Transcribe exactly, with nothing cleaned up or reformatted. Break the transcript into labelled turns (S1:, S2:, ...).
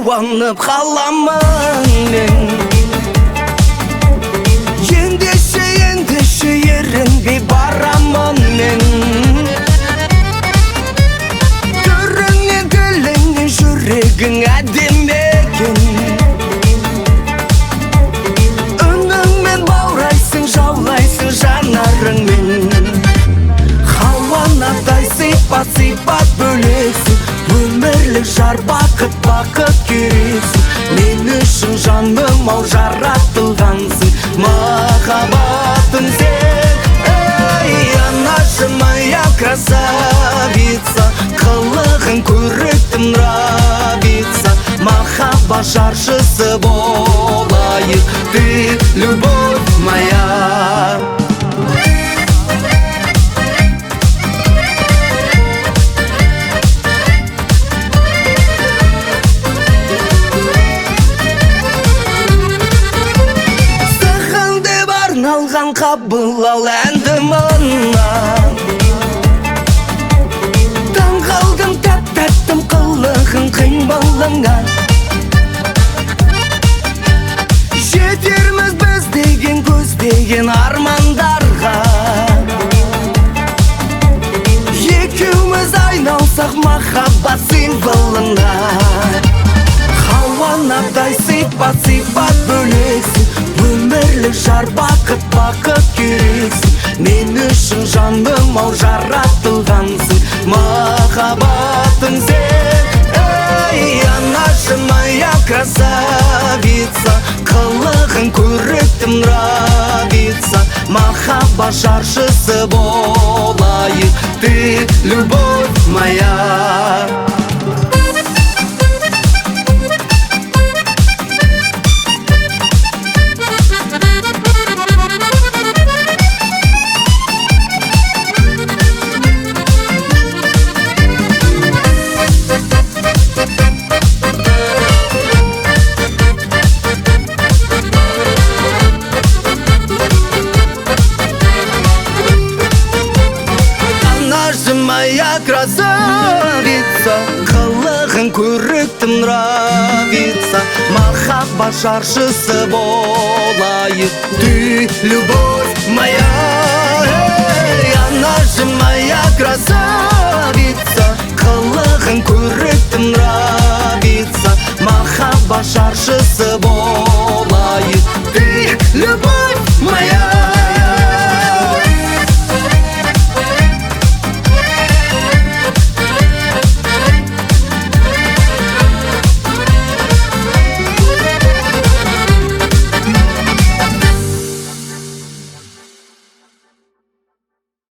S1: қуанып қаламын мен. Ендеше, ендеше ерінбей барамын мен. Түріңнен, тіліңнен жүрегің әдемі екен. Үніңмен баурайсың, жаулайсың жанарыңмен. Хауанадай сипат, сипат бөлексің. Өмірлік жар, бақыт, бақыт керексің. Мен үшін жаным ау жаратылғансың. Махаббатым сен, ей, анашым, моя красавица. Қылығың көріктім нравится. Махаббат жаршысы болайық, ты любовь моя. Алған қабыл ал әнді мұнан. Таңғалдым тәп-тәттім қылығың қимылыңа. Жетерміз біз деген көздеген армандарға. Екеуміз айналсақ махаббат символына. Хауанадай сипат, сипат бөлексің. Өмірлік жар, бақыт, бақыт керексің. Мен үшін жаным ау жаратылғансың. Махаббатым сен, ей, анашым, моя красавица. Қылығың көріктім нравится. Махаббат жаршысы болайық, ты любовь моя. Моя красавица, қылығың көріктім нравится. Махаббат жаршысы болайық, ты любовь моя.